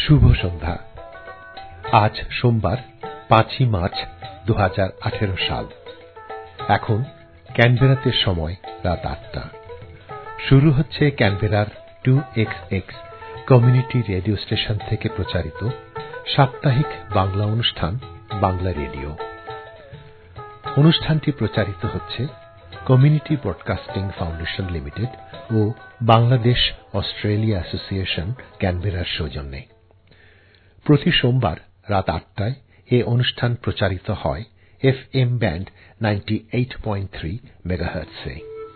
শুভ সন্ধ্যা। আজ সোমবার 5ই মার্চ 2018 সাল। এখন ক্যানবেরাতে সময় রাত 8টা। শুরু হচ্ছে ক্যানবেরার 2XX কমিউনিটি রেডিও স্টেশন থেকে প্রচারিত সাপ্তাহিক বাংলা অনুষ্ঠান বাংলা রেডিও। অনুষ্ঠানটি প্রচারিত হচ্ছে কমিউনিটি ব্রডকাস্টিং ফাউন্ডেশন লিমিটেড ও বাংলাদেশ অস্ট্রেলিয়া অ্যাসোসিয়েশন ক্যানবেরার সৌজন্যে। প্রতি সোমবার রাত 8টায় এ অনুষ্ঠান প্রচারিত হয় FM ব্যান্ড 98.3 মেগাহার্টজে।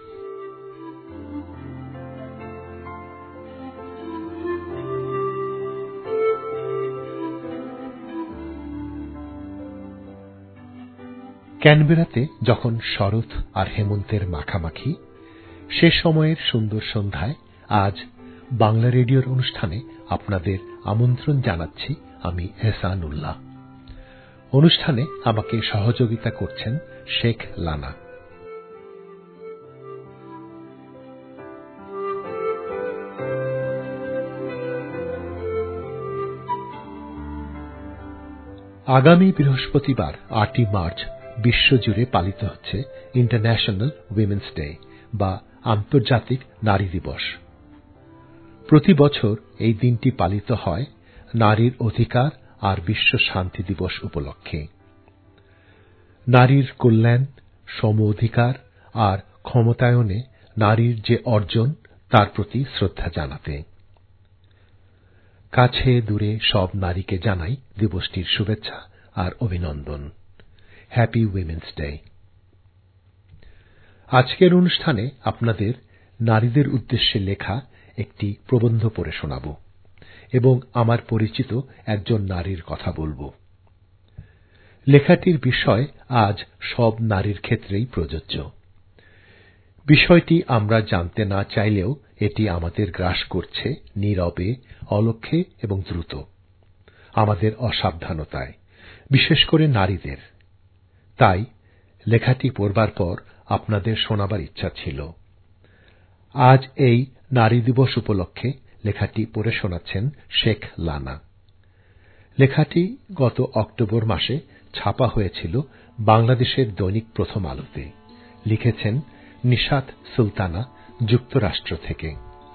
ক্যানবেরাতে যখন শরৎ আর হেমন্তের মাখামাখি, সে সময়ের সুন্দর সন্ধ্যায় আজ বাংলা রেডিওর অনুষ্ঠানে আপনাদের আমন্ত্রণ জানাচ্ছি আমি এহসানুল্লাহ। অনুষ্ঠানে আমাকে সহযোগিতা করছেন শেখ লানা। আগামী বৃহস্পতিবার 8ই মার্চ বিশ্বজুড়ে পালিত হচ্ছে ইন্টারন্যাশনাল উইমেন্স ডে বা আন্তর্জাতিক নারী দিবস। প্রতি বছর এই দিনটি পালিত হয় নারীর অধিকার আর বিশ্ব শান্তি দিবস উপলক্ষে। নারীর কল্যাণ, সম অধিকার আর ক্ষমতায়নে নারীর যে অর্জন তার প্রতি শ্রদ্ধা জানাতে। কাছে দূরে সব নারীকে জানাই দিবসটির শুভেচ্ছা আর অভিনন্দন। Happy women's day. আজকের অনুষ্ঠানে আপনাদের নারীদের উদ্দেশ্যে লেখা একটি প্রবন্ধ পড়ে শোনাব এবং আমার পরিচিত একজন নারীর কথা বলবো। লেখাটির বিষয় আজ সব নারীর ক্ষেত্রেই প্রযোজ্য। বিষয়টি আমরা জানতে না চাইলেও এটি আমাদের গ্রাস করছে নীরবে, অলক্ষ্যে এবং দ্রুত, আমাদের অসাবধানতায়, বিশেষ করে নারীদের। তাই লেখাটি পড়বার পর আপনাদের শোনাবার ইচ্ছা ছিল। আজ এই নারী দিবস উপলক্ষে লেখাটি পড়ে শোনাচ্ছেন শেখ লানা। লেখাটি গত অক্টোবর মাসে ছাপা হয়েছিল বাংলাদেশের দৈনিক প্রথম আলোতে। লিখেছেন নিশাত সুলতানা, যুক্তরাষ্ট্র থেকে।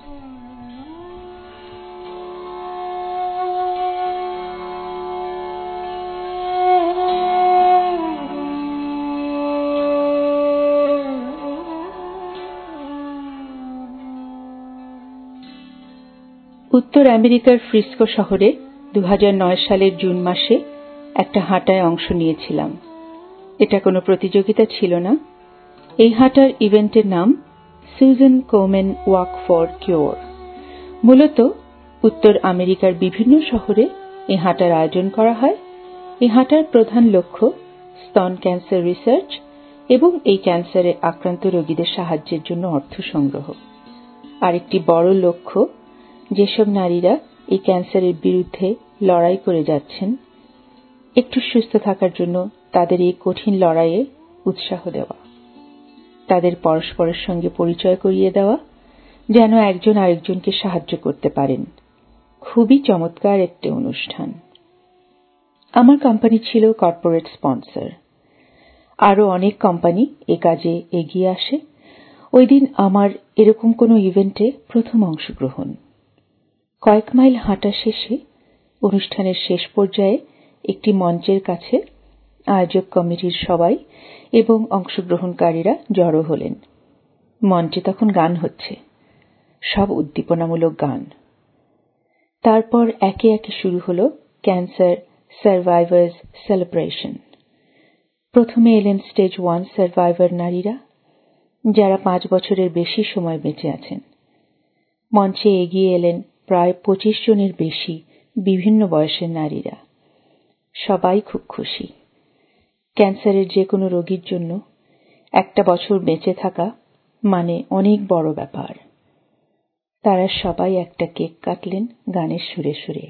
উত্তর আমেরিকার ফ্রিস্কো শহরে 2009 সালের জুন মাসে একটা হাঁটায় অংশ নিয়েছিলাম। এটা কোনো প্রতিযোগিতা ছিল না। এই হাঁটার ইভেন্টের নাম Susan Komen walk for cure. মূলত উত্তর আমেরিকার বিভিন্ন শহরে এই হাঁটার আয়োজন করা হয়। এই হাঁটার প্রধান লক্ষ্য স্তন ক্যান্সার রিসার্চ এবং এই ক্যান্সারে আক্রান্ত রোগীদের সাহায্যের জন্য অর্থ সংগ্রহ। আরেকটি বড় লক্ষ্য যেসব নারীরা এই ক্যান্সারের বিরুদ্ধে লড়াই করে যাচ্ছেন, একটু সুস্থ থাকার জন্য তাদের এই কঠিন লড়াইয়ে উৎসাহ দেওয়া, তাদের পরস্পরের সঙ্গে পরিচয় করিয়ে দেওয়া, যেন একজন আরেকজনকে সাহায্য করতে পারেন। খুবই চমৎকার একটি অনুষ্ঠান। আমার কোম্পানি ছিল কর্পোরেট স্পন্সর। আরো অনেক কোম্পানি এ কাজে এগিয়ে আসে। ওই দিন আমার এরকম কোনো ইভেন্টে প্রথম অংশগ্রহণ। কয়েক মাইল হাঁটা শেষে অনুষ্ঠানের শেষ পর্যায়ে একটি মঞ্চের কাছে আয়োজক কমিটির সবাই এবং অংশগ্রহণকারীরা জড়ো হলেন। মঞ্চে তখন গান হচ্ছে, সব উদ্দীপনামূলক গান। তারপর একে একে শুরু হলো ক্যান্সার সার্ভাইভার্স সেলিব্রেশন। প্রথমে এলেন স্টেজ 1 সার্ভাইভার নারীরা, যারা 5 বছরের বেশি সময় বেঁচে আছেন। মঞ্চে এগিয়ে এলেন প্রায় 25 জনের বেশি বিভিন্ন বয়সের নারীরা। সবাই খুব খুশি। ক্যান্সারের যে কোনো রোগীর জন্য একটা বছর বেঁচে থাকা মানে অনেক বড় ব্যাপার। তারা সবাই একটা কেক কাটলেন গানের সুরে সুরে।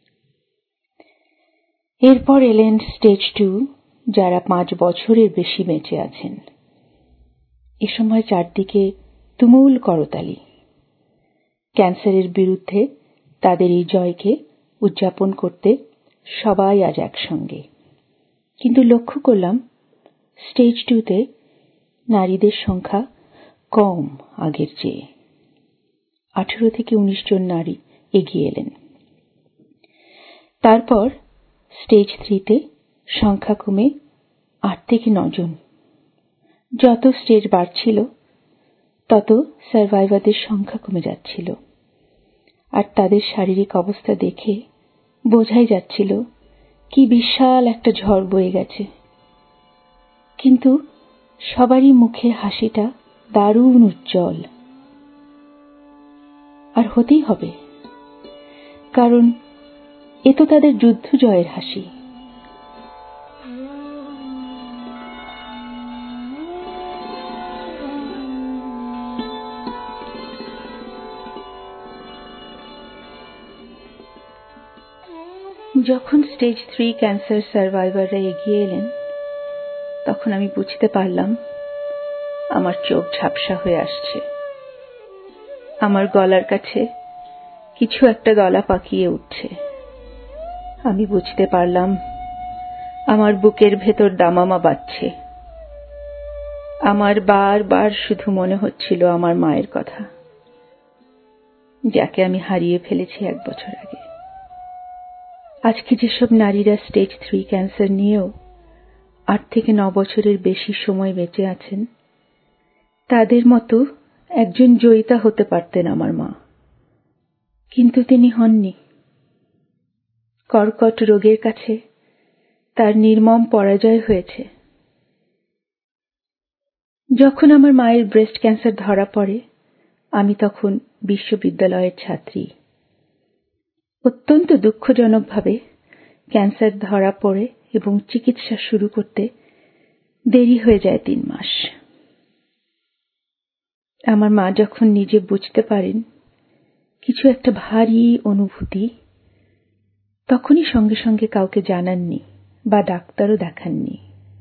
এরপর এলেন স্টেজ 2, যারা 5 বছরের বেশি বেঁচে আছেন। এ সময় চারদিকে তুমুল করতালি। ক্যান্সারের বিরুদ্ধে তাদের এই জয়কে উদযাপন করতে সবাই আজ একসঙ্গে। কিন্তু লক্ষ্য করলাম স্টেজ 2-তে নারীদের সংখ্যা কম আগের চেয়ে। 18 থেকে 19 জন নারী এগিয়ে এলেন। তারপর স্টেজ 3-তে সংখ্যা কমে 8 থেকে 9 জন। যত স্টেজ বাড়ছিল তত সার্ভাইভারদের সংখ্যা কমে যাচ্ছিল, আর তাদের শারীরিক অবস্থা দেখে বোঝাই যাচ্ছিল কি বিশাল একটা ঝড় বয়ে গেছে। কিন্তু সবারই মুখে হাসিটা দারুণ উজ্জ্বল। আর হতেই হবে, কারণ এ তো তাদের যুদ্ধ জয়ের হাসি। যখন স্টেজ 3 ক্যান্সার সার্ভাইভাররা এগিয়ে এলেন, তখন আমি বুঝতে পারলাম আমার চোখ ঝাপসা হয়ে আসছে। আমার গলার কাছে কিছু একটা দলা পাকিয়ে উঠছে। আমি বুঝতে পারলাম আমার বুকের ভেতর দামামা বাজছে। আমার বারবার শুধু মনে হচ্ছিল আমার মায়ের কথা, যাকে আমি হারিয়ে ফেলেছি 1 বছর আগে। আজকে যেসব নারীরা স্টেজ 3 ক্যান্সার নিয়েও 8 থেকে 9 বছরের বেশি সময় বেঁচে আছেন, তাদের মতো একজন জয়িতা হতে পারতেন আমার মা। কিন্তু তিনি হননি। কর্কট রোগের কাছে তার নির্মম পরাজয় হয়েছে। যখন আমার মায়ের ব্রেস্ট ক্যান্সার ধরা পড়ে, আমি তখন বিশ্ববিদ্যালয়ের ছাত্রী। অত্যন্ত দুঃখজনকভাবে ক্যান্সার ধরা পড়ে এবং চিকিৎসা শুরু করতে দেরি হয়ে যায় 3 মাস। আমার মা যখন নিজে বুঝতে পারেন কিছু একটা ভারী অনুভূতি, তখনই সঙ্গে সঙ্গে কাউকে জানাননি বা ডাক্তারও দেখাননি।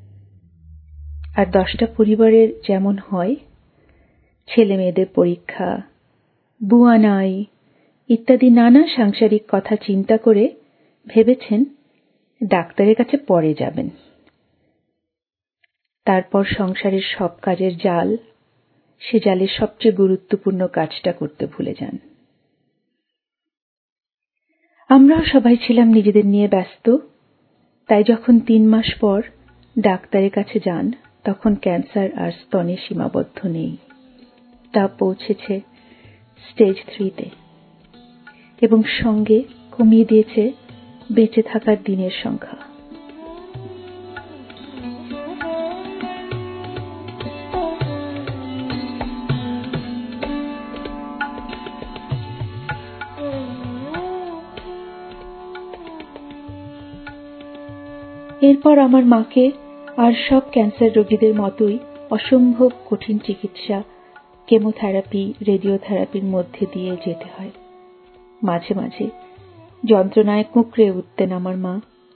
আর 10টা পরিবারের যেমন হয়, ছেলে মেয়েদের পরীক্ষা, বুয়া নাই ইত্যাদি নানা সাংসারিক কথা চিন্তা করে ভেবেছেন ডাক্তারের কাছে পরে যাবেন। তারপর সংসারের সব কাজের জাল, সে জালের সবচেয়ে গুরুত্বপূর্ণ কাজটা করতে ভুলে যান। আমরাও সবাই ছিলাম নিজেদের নিয়ে ব্যস্ত। তাই যখন 3 মাস পর ডাক্তারের কাছে যান, তখন ক্যান্সার আর স্তনে সীমাবদ্ধ নেই। তা পৌঁছেছে স্টেজ 3-তে এবং সঙ্গে কমিয়ে দিয়েছে বেঁচে থাকার দিনের সংখ্যা। এরপর আমার মাকে আর সব ক্যান্সার রোগীদের মতোই অসম্ভব কঠিন চিকিৎসা, কেমোথেরাপি, রেডিওথেরাপির মধ্যে দিয়ে যেতে হয়। মাঝে মাঝে যন্ত্রণায় কুঁকড়ে উঠতেন আমার মা।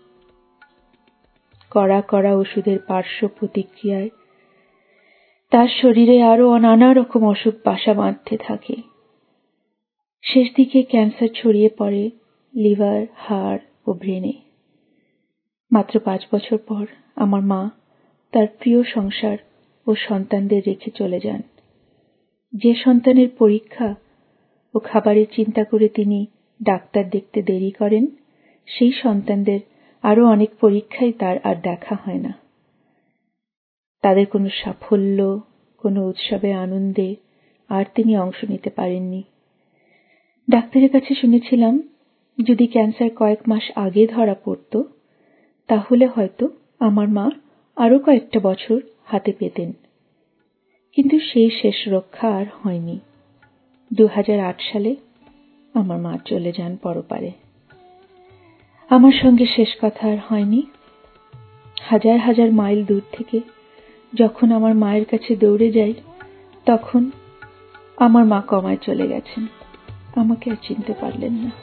কড়া কড়া ওষুধের পার্শ্ব প্রতিক্রিয়ায় তার শরীরে আরো নানা রকম অসুখ বাসা বাঁধতে থাকে। শেষ দিকে ক্যান্সার ছড়িয়ে পড়ে লিভার, হাড় ও ব্রেনে। মাত্র 5 বছর পর আমার মা তার প্রিয় সংসার ও সন্তানদের রেখে চলে যান। যে সন্তানের পরীক্ষা ও খাবারের চিন্তা করে তিনি ডাক্তার দেখতে দেরি করেন, সেই সন্তানদের আরো অনেক পরীক্ষাই তার আর দেখা হয় না। তাদের কোনো সাফল্য, কোনো উৎসবে আনন্দে আর তিনি অংশ নিতে পারেননি। ডাক্তারের কাছে শুনেছিলাম যদি ক্যান্সার কয়েক মাস আগে ধরা পড়ত, তাহলে হয়তো আমার মা আরো কয়েকটা বছর হাতে পেতেন। কিন্তু সেই শেষ রক্ষা আর হয়নি। 2008 সালে আমার মা চলে যান পরপারে। আমার সঙ্গে শেষ কথা আর হয়নি। হাজার হাজার মাইল দূর থেকে যখন আমার মায়ের কাছে দৌড়ে যাই, তখন আমার মা কমায় চলে গেছেন। আমাকে আর চিনতে পারলেন না।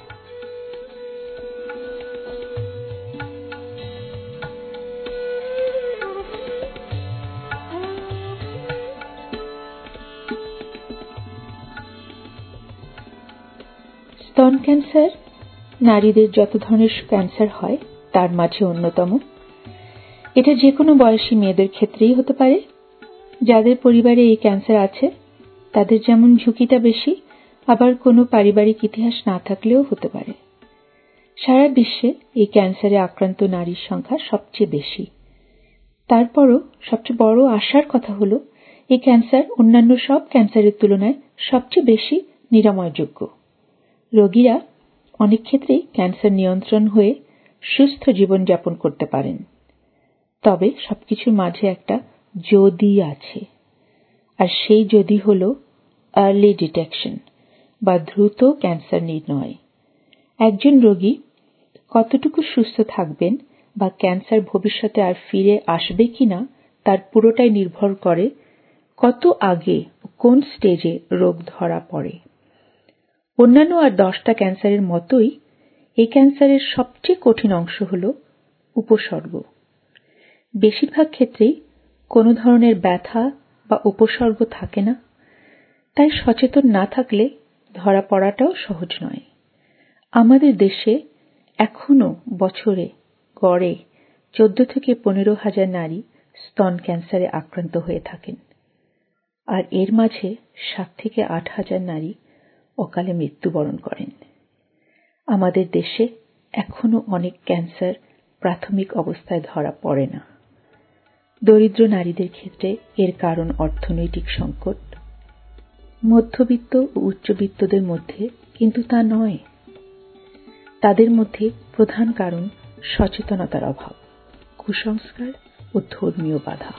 স্তন ক্যান্সার নারীদের যত ধরনের ক্যান্সার হয় তার মাঝে অন্যতম। এটা যে কোনো বয়সী মেয়েদের ক্ষেত্রেই হতে পারে। যাদের পরিবারে এই ক্যান্সার আছে তাদের যেমন ঝুঁকিটা বেশি, আবার কোনো পারিবারিক ইতিহাস না থাকলেও হতে পারে। সারা বিশ্বে এই ক্যান্সারে আক্রান্ত নারীর সংখ্যা সবচেয়ে বেশি। তারপরও সবচেয়ে বড় আশার কথা হলো এই ক্যান্সার অন্যান্য সব ক্যান্সারের তুলনায় সবচেয়ে বেশি নিরাময়যোগ্য। রোগীরা অনেক ক্ষেত্রেই ক্যান্সার নিয়ন্ত্রণ হয়ে সুস্থ জীবনযাপন করতে পারেন। তবে সবকিছুর মাঝে একটা যদি আছে, আর সেই যদি হলো আর্লি ডিটেকশন বা দ্রুত ক্যান্সার নির্ণয়। একজন রোগী কতটুকু সুস্থ থাকবেন বা ক্যান্সার ভবিষ্যতে আর ফিরে আসবে কিনা তার পুরোটাই নির্ভর করে কত আগে কোন স্টেজে রোগ ধরা পড়ে। অন্যান্য আর 10টা ক্যান্সারের মতোই এই ক্যান্সারের সবচেয়ে কঠিন অংশ হলো উপসর্গ। বেশিরভাগ ক্ষেত্রেই কোনো ধরনের ব্যথা বা উপসর্গ থাকে না, তাই সচেতন না থাকলে ধরা পড়াটাও সহজ নয়। আমাদের দেশে এখনো বছরে গড়ে 14 থেকে 15,000 নারী স্তন ক্যান্সারে আক্রান্ত হয়ে থাকেন, আর এর মাঝে 7 থেকে 8,000 নারী অকালে মৃত্যুবরণ করেন। আমাদের দেশে এখনো অনেক ক্যান্সার প্রাথমিক অবস্থায় ধরা পড়ে না। দরিদ্র নারীদের ক্ষেত্রে এর কারণ অর্থনৈতিক সংকট, মধ্যবিত্ত ও উচ্চবিত্তদের মধ্যে কিন্তু তা নয়। তাদের মধ্যে প্রধান কারণ সচেতনতার অভাব, কুসংস্কার ও ধর্মীয় বাধা।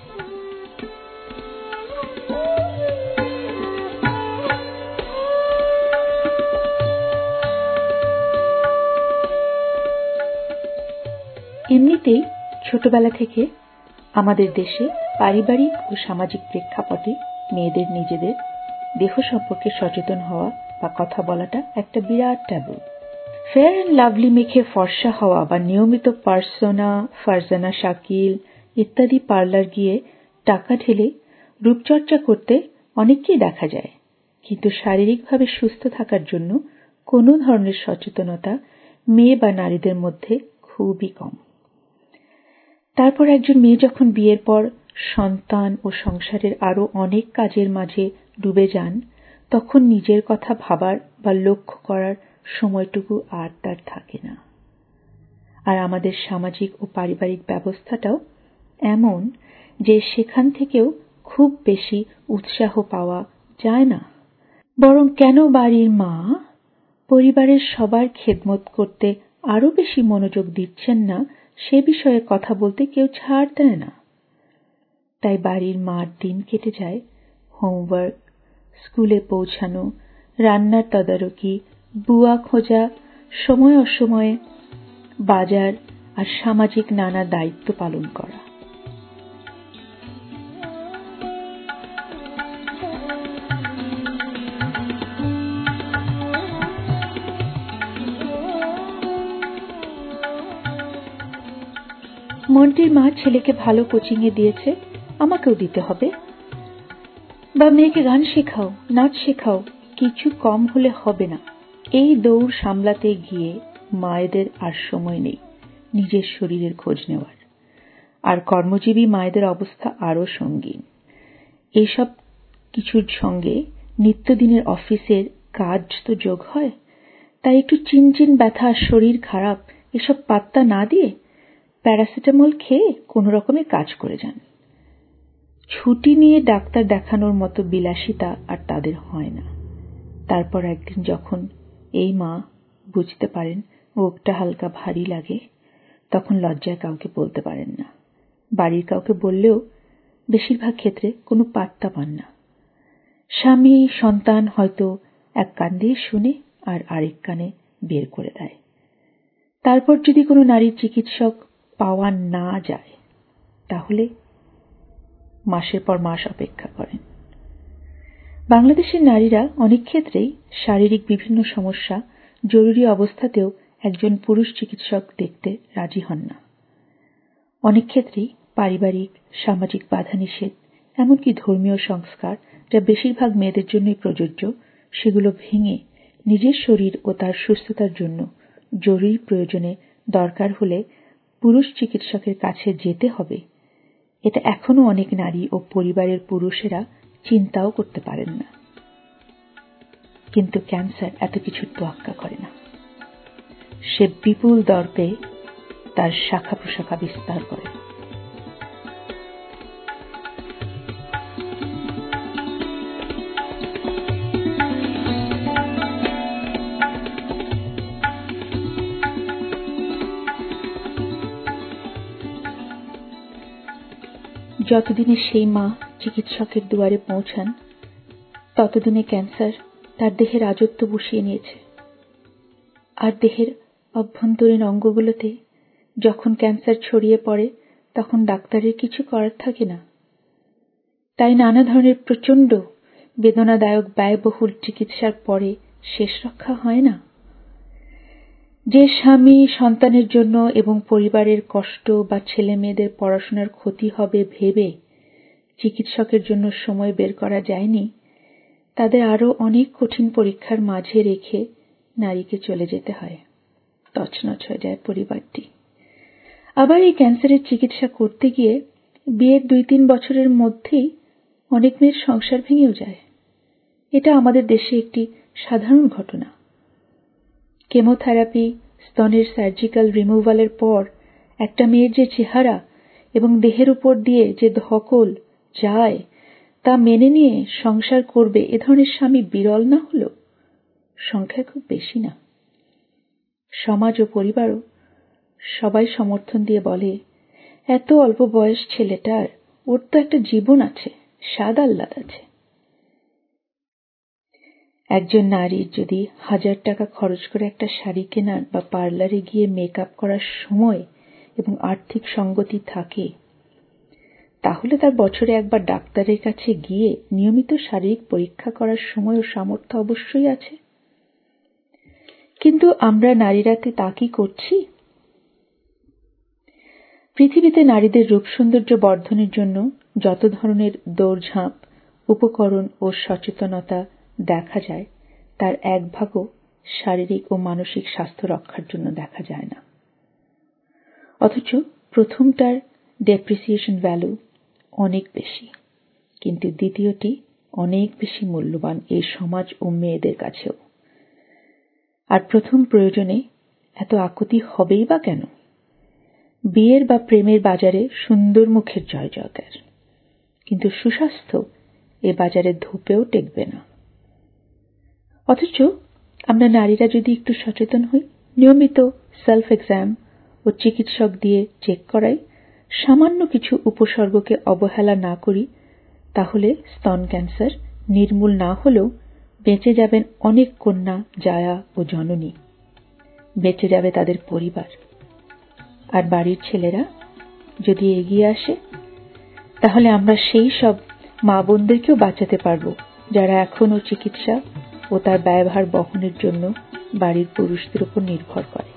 এমনিতেই ছোটবেলা থেকে আমাদের দেশে পারিবারিক ও সামাজিক প্রেক্ষাপটে মেয়েদের নিজেদের দেহ সম্পর্কে সচেতন হওয়া বা কথা বলাটা একটা বিরাট ট্যাবু। ফেয়ার অ্যান্ড লাভলি মেখে ফর্সা হওয়া বা নিয়মিত পার্সোনা, ফারজানা শাকিল ইত্যাদি পার্লার গিয়ে টাকা ঢেলে রূপচর্চা করতে অনেককেই দেখা যায়, কিন্তু শারীরিকভাবে সুস্থ থাকার জন্য কোনো ধরনের সচেতনতা মেয়ে বা নারীদের মধ্যে খুবই কম। তারপর একজন মেয়ে যখন বিয়ের পর সন্তান ও সংসারের আরো অনেক কাজের মাঝে ডুবে যান, তখন নিজের কথা ভাবার বা লক্ষ্য করার সময়টুকু আর তার থাকে না। আর আমাদের সামাজিক ও পারিবারিক ব্যবস্থাটাও এমন যে সেখান থেকেও খুব বেশি উৎসাহ পাওয়া যায় না। বরং কেন বাড়ির মা পরিবারের সবার খেদমত করতে আরো বেশি মনোযোগ দিচ্ছেন না সে বিষয়ে কথা বলতে কেউ ছাড় দেয় না। তাই বাড়ির মার দিন কেটে যায় হোমওয়ার্ক, স্কুলে পৌঁছানো, রান্নার তদারকি, বুয়া খোঁজা, সময় অসময়ে বাজার আর সামাজিক নানা দায়িত্ব পালন করা। মন্টির মা ছেলেকে ভালো কোচিংয়ে দিয়েছে, আমাকেও দিতে হবে। বা মেয়েকে গান শেখাও, নাচ শেখাও, কিছু কম হলে হবে না। এই দৌড় সামলাতে গিয়ে মায়েদের আর সময় নেই নিজের শরীরের খোঁজ নেওয়ার। আর কর্মজীবী মায়েদের অবস্থা আরো সঙ্গীন। এইসব কিছুর সঙ্গে নিত্যদিনের অফিসের কাজ তো যোগ হয়, তাই একটু চিনচিন ব্যথা, শরীর খারাপ এসব পাত্তা না দিয়ে প্যারাসিটামল খেয়ে কোনো রকমে কাজ করে যান। ছুটি নিয়ে ডাক্তার দেখানোর মতো বিলাসিতা আর তাদের হয় না। তারপর একদিন যখন এই মা বুঝতে পারেন বুকটা হালকা ভারী লাগে, তখন লজ্জায় কাউকে বলতে পারেন না। বাড়ির কাউকে বললেও বেশিরভাগ ক্ষেত্রে কোনো পাত্তা পান না। স্বামী সন্তান হয়তো এক কান দিয়ে শুনে আর আরেক কানে বের করে দেয়। তারপর যদি কোনো নারীর চিকিৎসক পাওয়া না যায় তাহলে মাসের পর মাস অপেক্ষা করেন। বাংলাদেশের নারীরা অনেক ক্ষেত্রেই শারীরিক বিভিন্ন সমস্যা জরুরি অবস্থাতেও একজন পুরুষ চিকিৎসক দেখতে রাজি হন না। অনেক ক্ষেত্রেই পারিবারিক, সামাজিক বাধা নিষেধ, এমনকি ধর্মীয় সংস্কার যা বেশিরভাগ মেয়েদের জন্যই প্রযোজ্য, সেগুলো ভেঙে নিজের শরীর ও তার সুস্থতার জন্য জরুরি প্রয়োজনে দরকার হলে পুরুষ চিকিৎসকের কাছে যেতে হবে, এটা এখনো অনেক নারী ও পরিবারের পুরুষেরা চিন্তাও করতে পারেন না। কিন্তু ক্যান্সার এত কিছুর তোয়াক্কা করে না। সে বিপুল দর্পে তার শাখা প্রশাখা বিস্তার করে। যতদিনে সেই মা চিকিৎসকের দুয়ারে পৌঁছান, ততদিনে ক্যান্সার তার দেহে রাজত্ব বসিয়ে নিয়েছে। আর দেহের অভ্যন্তরীণ অঙ্গগুলোতে যখন ক্যান্সার ছড়িয়ে পড়ে, তখন ডাক্তারের কিছু করার থাকে না। তাই নানা ধরনের প্রচণ্ড বেদনাদায়ক ব্যয়বহুল চিকিৎসার পরে শেষ রক্ষা হয় না। যে স্বামী সন্তানের জন্য এবং পরিবারের কষ্ট বা ছেলে মেয়েদের পড়াশোনার ক্ষতি হবে ভেবে চিকিৎসকের জন্য সময় বের করা যায়নি, তাদের আরো অনেক কঠিন পরীক্ষার মাঝে রেখে নারীকে চলে যেতে হয়। তছনছ হয়ে যায় পরিবারটি। আবার এই ক্যান্সারের চিকিৎসা করতে গিয়ে বিয়ের 2-3 বছরের মধ্যেই অনেক মেয়ের সংসার ভেঙেও যায়। এটা আমাদের দেশে একটি সাধারণ ঘটনা। কেমোথেরাপি, স্তনের সার্জিক্যাল রিমুভালের পর একটা মেয়ের যে চেহারা এবং দেহের উপর দিয়ে যে ধকল যায়, তা মেনে নিয়ে সংসার করবে এ ধরনের স্বামী বিরল না হলেও সংখ্যা খুব বেশি না। সমাজ ও পরিবারও সবাই সমর্থন দিয়ে বলে, এত অল্প বয়স ছেলেটার, ওর তো একটা জীবন আছে, স্বাদ আহ্লাদ আছে। একজন নারীর যদি 1000 টাকা খরচ করে একটা শাড়ি কেনার বা পার্লারে গিয়ে মেকআপ করার সময় এবং আর্থিক সঙ্গতি থাকে, তাহলে তার বছরে একবার ডাক্তারের কাছে গিয়ে নিয়মিত শারীরিক পরীক্ষা করার সময় ও সামর্থ্য অবশ্যই আছে। কিন্তু আমরা নারীরা তা কি করছি? পৃথিবীতে নারীদের রূপ সৌন্দর্য বর্ধনের জন্য যত ধরনের দৌড়ঝাঁপ, উপকরণ ও সচেতনতা দেখা যায়, তার 1/ও শারীরিক ও মানসিক স্বাস্থ্য রক্ষার জন্য দেখা যায় না। অথচ প্রথমটার ডেপ্রিসিয়েশন ভ্যালু অনেক বেশি, কিন্তু দ্বিতীয়টি অনেক বেশি মূল্যবান এই সমাজ ও মেয়েদের কাছেও। আর প্রথম প্রয়োজনে এত আকুতি হবেই বা কেন? বিয়ের বা প্রেমের বাজারে সুন্দর মুখের জয় জয়কার, কিন্তু সুস্বাস্থ্য এ বাজারে ধূপেও টেকবে না। অথচ আমরা নারীরা যদি একটু সচেতন হই, নিয়মিত সেলফ এক্সাম ও চিকিৎসক দিয়ে চেক করাই, সামান্য কিছু উপসর্গকে অবহেলা না করি, তাহলে স্তন ক্যান্সার নির্মূল না হলেও বেঁচে যাবেন অনেক কন্যা, জায়া ও জননী, বেঁচে যাবে তাদের পরিবার। আর বাড়ির ছেলেরা যদি এগিয়ে আসে, তাহলে আমরা সেই সব মা বোনদেরকেও বাঁচাতে পারবো যারা এখনো চিকিৎসা ও তার ব্যয়ভার বহনের জন্য বাড়ির পুরুষদের উপর নির্ভর করে।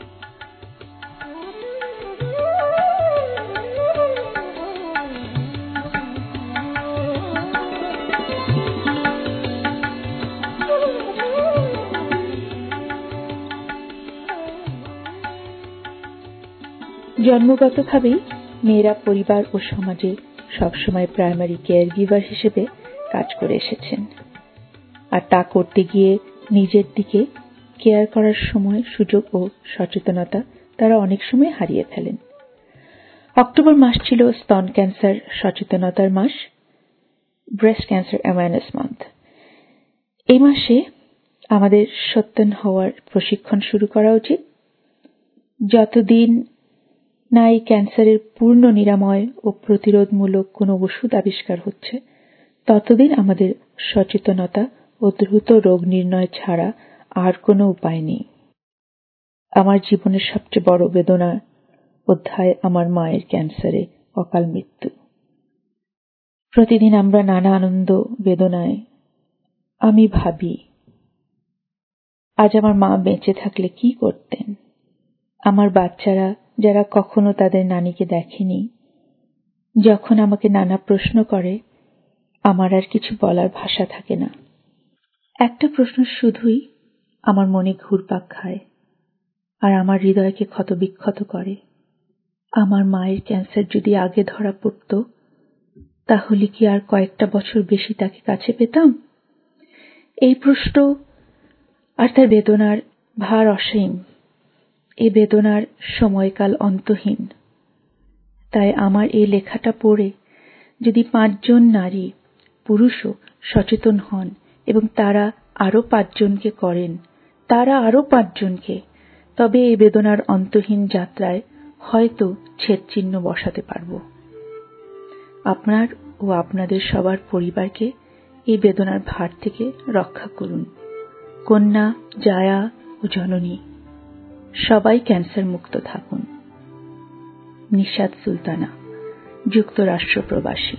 জন্মগতভাবেই মেয়েরা পরিবার ও সমাজে সবসময় প্রাইমারি কেয়ার গিভার হিসেবে কাজ করে এসেছেন, আর তা করতে গিয়ে নিজের দিকে কেয়ার করার সময়, সুযোগ ও সচেতনতা তারা অনেক সময় হারিয়ে ফেলেন। অক্টোবর মাস ছিল স্তন ক্যান্সার সচেতনতার মাস, ব্রেস্ট ক্যান্সার অ্যাওয়ারনেস মান্থ। এই মাসে আমাদের সত্যন হওয়ার প্রশিক্ষণ শুরু করা উচিত। যতদিন না এই ক্যান্সারের পূর্ণ নিরাময় ও প্রতিরোধমূলক কোনো ওষুধ আবিষ্কার হচ্ছে, ততদিন আমাদের সচেতনতা ও দ্রুত রোগ নির্ণয় ছাড়া আর কোনো উপায় নেই। আমার জীবনের সবচেয়ে বড় বেদনার অধ্যায় আমার মায়ের ক্যান্সারে অকাল মৃত্যু। প্রতিদিন আমরা নানা আনন্দ বেদনায় আমি ভাবি, আজ আমার মা বেঁচে থাকলে কি করতেন। আমার বাচ্চারা যারা কখনো তাদের নানিকে দেখেনি, যখন আমাকে নানা প্রশ্ন করে, আমার আর কিছু বলার ভাষা থাকে না। একটা প্রশ্ন শুধুই আমার মনে ঘুরপাক খায়, আর আমার হৃদয়কে ক্ষতবিক্ষত করে। আমার মায়ের ক্যান্সার যদি আগে ধরা পড়ত, তাহলে কি আর কয়েকটা বছর বেশি তাকে কাছে পেতাম? এই প্রশ্ন আর তার বেদনার ভার অসীম। এই বেদনার সময়কাল অন্তহীন। তাই আমার এই লেখাটা পড়ে যদি 5 জন নারী, পুরুষও সচেতন হন এবং তারা আরো 5 জনকে করেন, তারা আরো 5 জনকে, তবে এই বেদনার অন্তহীন যাত্রায় হয়তো ছেদচিহ্ন বসাতে পারব। আপনার ও আপনাদের সবার পরিবারকে এই বেদনার ভার থেকে রক্ষা করুন। কন্যা, জায়া ও জননী সবাই ক্যান্সার মুক্ত থাকুন। নিশাত সুলতানা, যুক্তরাষ্ট্র প্রবাসী।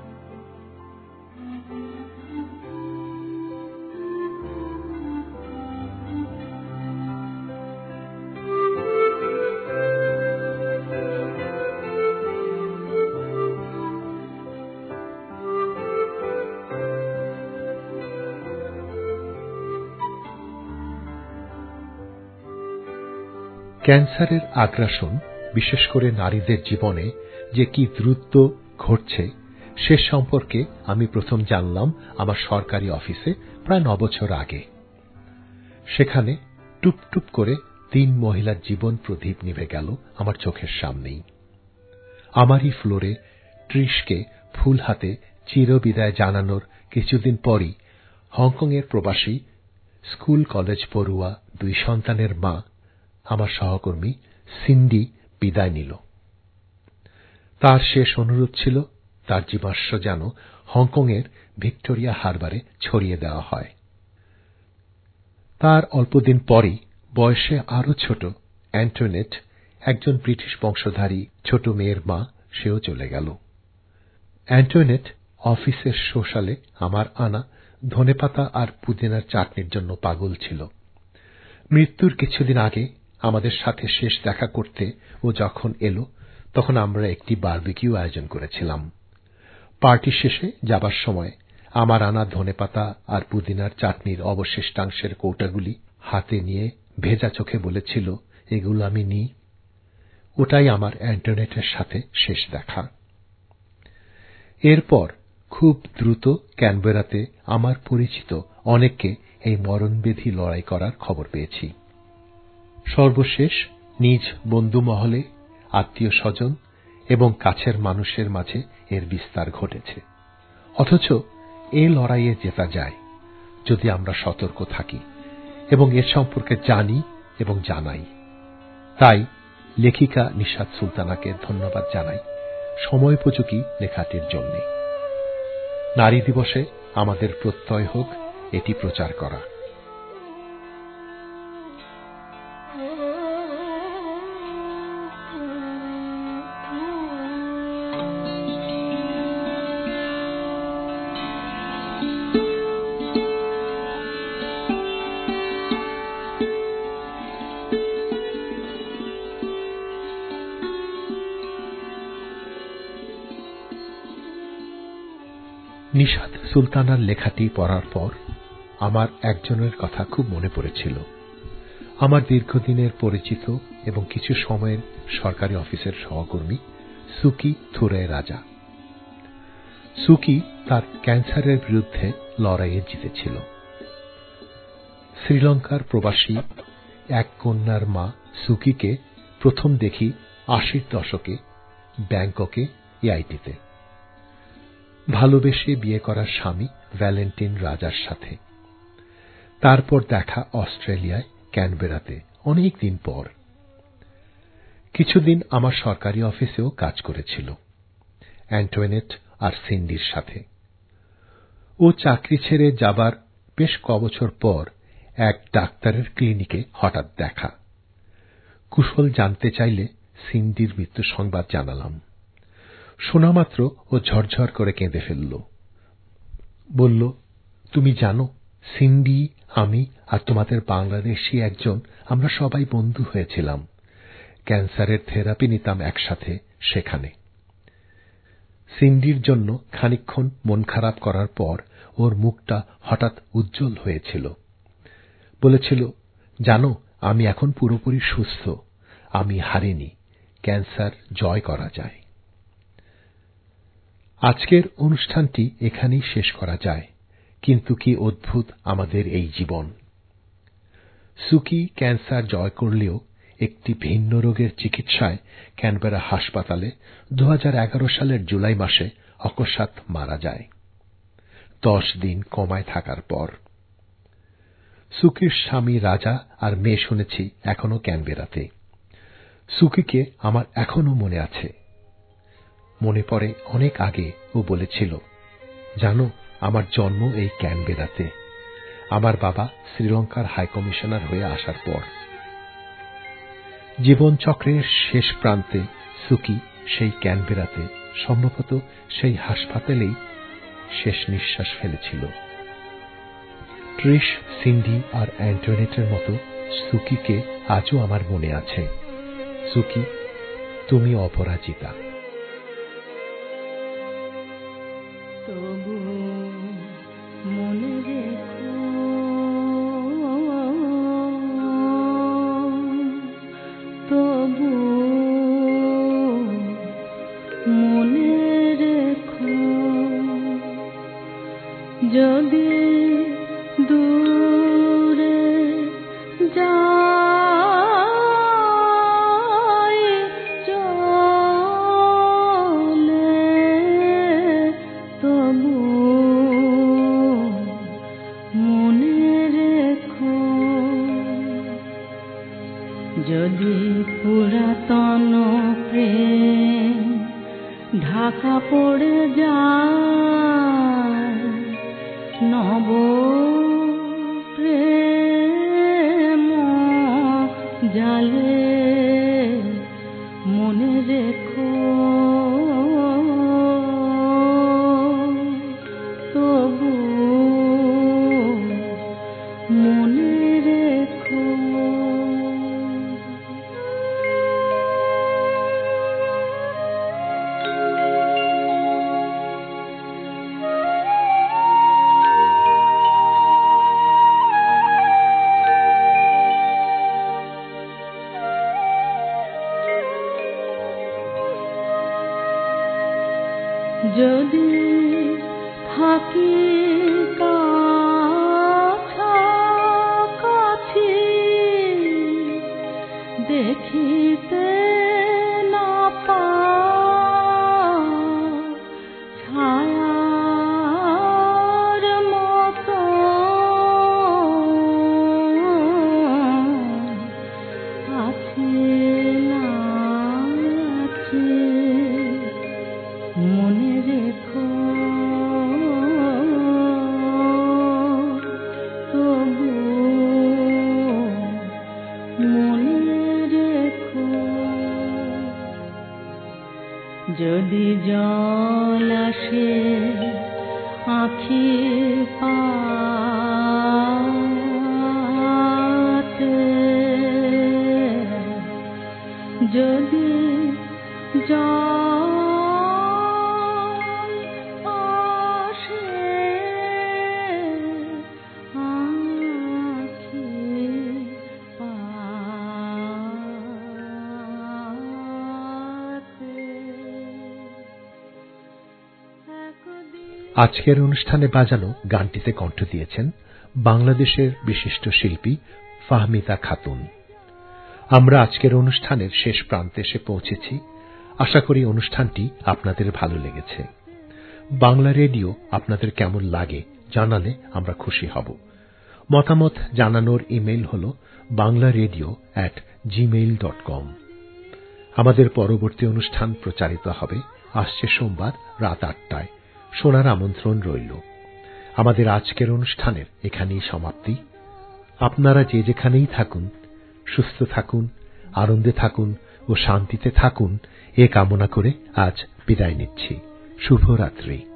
ক্যান্সারের আগ্রাসন বিশেষ করে নারীদের জীবনে যে কি দ্রুত ঘটছে সে সম্পর্কে আমি প্রথম জানলাম আমার সরকারি অফিসে প্রায় 9 বছর আগে। সেখানে টুপটুপ করে 3 মহিলার জীবন প্রদীপ নিভে গেল আমার চোখের সামনেই। আমারই ফ্লোরে ত্রিশকে ফুল হাতে চিরবিদায় জানানোর কিছুদিন পরই হংকংয়ের প্রবাসী স্কুল কলেজ পড়ুয়া 2 সন্তানের মা আমার সহকর্মী সিন্ডি বিদায় নিল। তার শেষ অনুরোধ ছিল তার জীবাশ্ম যেন হংকংয়ের ভিক্টোরিয়া হারবারে ছড়িয়ে দেওয়া হয়। তার অল্পদিন পরই বয়সে আরো ছোট অ্যান্টোনেট, একজন ব্রিটিশ বংশধারী ছোট মেয়ের মা, সেও চলে গেল। অ্যান্টোনেট অফিসের সোশ্যালে আমার আনা ধনেপাতা আর পুদিনার চাটনির জন্য পাগল ছিল। মৃত্যুর কিছুদিন আগে আমাদের সাথে শেষ দেখা করতে ও যখন এলো, তখন আমরা একটি বারবিকিউ আয়োজন করেছিলাম। পার্টি শেষে যাবার সময় আমার আনা ধনেপাতা আর পুদিনার চাটনির অবশিষ্টাংশের কৌটাগুলি হাতে নিয়ে ভেজা চোখে বলেছিল, এগুলো আমি নিই। ওটাই আমার অ্যান্টোনেটের সাথে শেষ দেখা। এরপর খুব দ্রুত ক্যানবেরাতে আমার পরিচিত অনেককে এই মরণবেধি লড়াই করার খবর পেয়েছি। সর্বশেষ নিজ বন্ধু মহলে, আত্মীয় স্বজন এবং কাছের মানুষের মাঝে এর বিস্তার ঘটেছে। অথচ এই লড়াইয়ে জেতা যায় যদি আমরা সতর্ক থাকি এবং এর সম্পর্কে জানি এবং জানাই। তাই লেখিকা নিশাত সুলতানাকে ধন্যবাদ জানাই সময়োপযোগী লেখাটির জন্য। নারী দিবসে আমাদের প্রত্যয় হোক এটি প্রচার করা। নিশাত সুলতানার লেখাটি পড়ার পর আমার একজনের কথা খুব মনে পড়েছিল। আমার দীর্ঘদিনের পরিচিত এবং কিছু সময়ের সরকারি অফিসের সহকর্মী সুকি থুরে রাজা। সুকি তার ক্যান্সারের বিরুদ্ধে লড়াইয়ে জিতেছিল। শ্রীলঙ্কার প্রবাসী এক কন্যার মা সুকিকে প্রথম দেখি 80-র দশকে ব্যাংককে এআইটিতে। ভালোবেসে বিয়ে করা স্বামী ভ্যালেন্টিন রাজার সাথে। তারপর দেখা অস্ট্রেলিয়ায় ক্যানবেরাতে অনেক দিন পর। কিছুদিন আমার সরকারি অফিসেও কাজ করেছিল অ্যান্টোনেট আর সিন্ডির সাথে। ও চাকরি ছেড়ে যাবার বেশ কবছর পর এক ডাক্তারের ক্লিনিকে হঠাৎ দেখা। কুশল জানতে চাইলে সিন্ডির মৃত্যু সংবাদ জানালাম। শোনামাত্র ও ঝরঝর করে কেঁদে ফেলল। বলল, তুমি জানো, সিন্ডি, আমি আর তোমাদের বাংলাদেশী একজন, আমরা সবাই বন্ধু হয়েছিলাম। ক্যান্সারের থেরাপি নিতাম একসাথে সেখানে। সিন্ডির জন্য খানিকক্ষণ মন খারাপ করার পর ওর মুখটা হঠাৎ উজ্জ্বল হয়েছিল। বলেছিল, জানো, আমি এখন পুরোপুরি সুস্থ, আমি হারিনি, ক্যান্সার জয় করা যায়। আজকের অনুষ্ঠানটি এখানেই শেষ করা যায়, কিন্তু কি অদ্ভুত আমাদের এই জীবন। সুকি ক্যান্সার জয় করলেও একটি ভিন্ন রোগের চিকিৎসায় ক্যানবেরা হাসপাতালে 2011 সালের জুলাই মাসে অকস্মাৎ মারা যায় 10 দিন কোমায় থাকার পর। সুকির স্বামী রাজা আর মেয়ে শুনেছি এখনো ক্যানবেরাতে। সুকিকে আমার এখনো মনে আছে। মনে পড়ে অনেক আগে ও বলেছিল, জানো, আমার জন্ম এই ক্যানবেরাতে, আমার বাবা শ্রীলঙ্কার হাইকমিশনার হয়ে আসার পর। জীবনচক্রের শেষ প্রান্তে সুকি সেই ক্যানবেরাতে, সম্ভবত সেই হাসপাতালেই শেষ নিঃশ্বাস ফেলেছিল। ট্রিশ, সিন্ডি আর অ্যান্টোনেটের মতো সুকিকে আজও আমার মনে আছে। সুকি, তুমি অপরাজিতা। তবু মনে রেখো, তবু মনে রেখো, যদি দূরে যাই চলে, তবু মনে রেখো, যদি পুরাতন প্রেম ঢাকা পড়ে যায়, নব প্রেম জালে, মনে রেখো, তবু মনে রেখো। যদি থাকি কাছাকাছি, দেখিতে না পাও ছায়ার মতো, আছি না আছি, মনে রেখো, তবু মনে রেখো, যদি জল আসে আঁখি পাতে, যদি জল আসে আঁখি পাতে। আজকের অনুষ্ঠানে বাজানো গানটিতে কণ্ঠ দিয়েছেন বাংলাদেশের বিশিষ্ট শিল্পী ফাহমিদা খাতুন। আমরা আজকের অনুষ্ঠানের শেষ প্রান্তে এসে পৌঁছেছি। আশা করি অনুষ্ঠানটি আপনাদের ভালো লেগেছে। বাংলা রেডিও আপনাদের কেমন লাগে জানালে আমরা খুশি হব। মতামত জানানোর ইমেইল হল banglaredio@gmail.com। আমাদের পরবর্তী অনুষ্ঠান প্রচারিত হবে আসছে সোমবার রাত 8টায়। শোনার আমন্ত্রণ রইল। আমাদের আজকের অনুষ্ঠানের এখানেই সমাপ্তি। আপনারা যে যেখানেই থাকুন, সুস্থ থাকুন, আনন্দে থাকুন ও শান্তিতে থাকুন, এ কামনা করে আজ বিদায় নিচ্ছি। শুভরাত্রি।